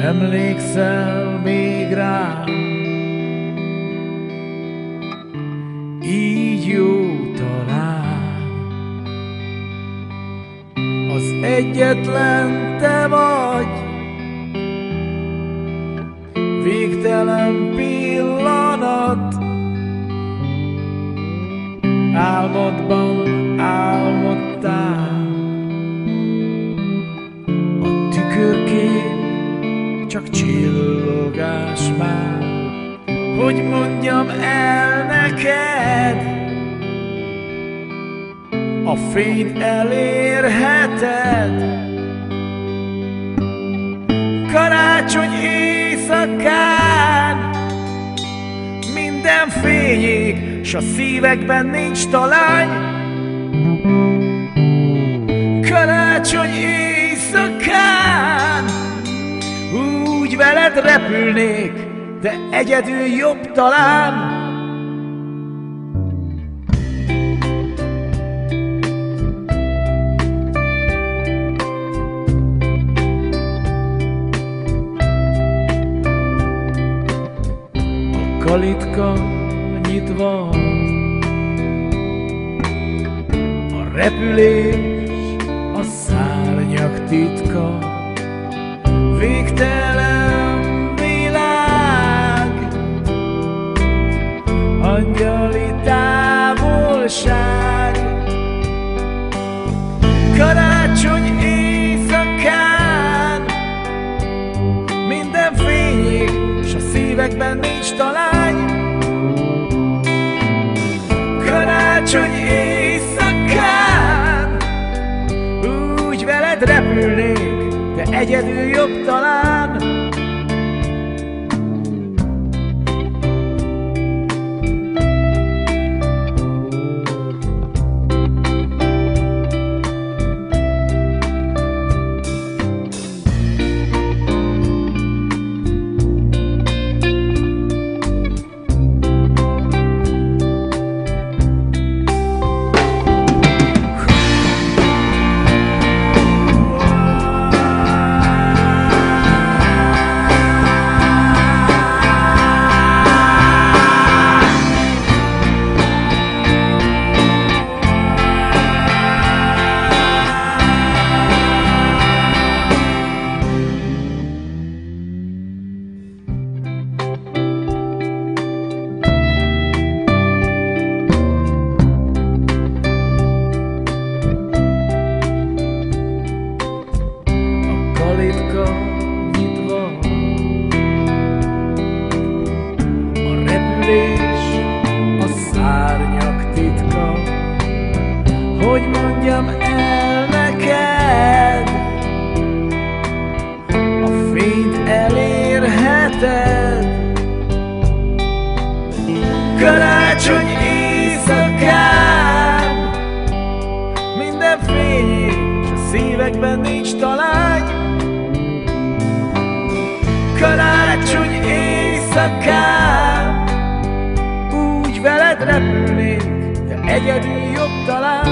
Emlékszel még rám, így jó talán. Az egyetlen te vagy, végtelen pillanat. Álmodban álmodtál, a tükörkép csak csillogás már. Hogy mondjam el neked, a fényt elérheted. Karácsony éjszakán minden fényig, s a szívekben nincs talán. Karácsony éjszakán úgy veled repülnék, de egyedül jobb talán. A kalitka nyitva, a repülés a szárnyak titka. Végtelen világ, angyali távolság. Karácsony éjszakán minden fényig, s a szívekben nincs talány. Karácsony éjszakán úgy veled repülnék, de egyedül jobb talán. A szárnyak titka. Hogy mondjam el neked, a fényt elérheted. Karácsony éjszakán minden fényig, s a szívekben nincs talány. Karácsony éjszakán úgy veled repülnék, de egyedül jobb talán.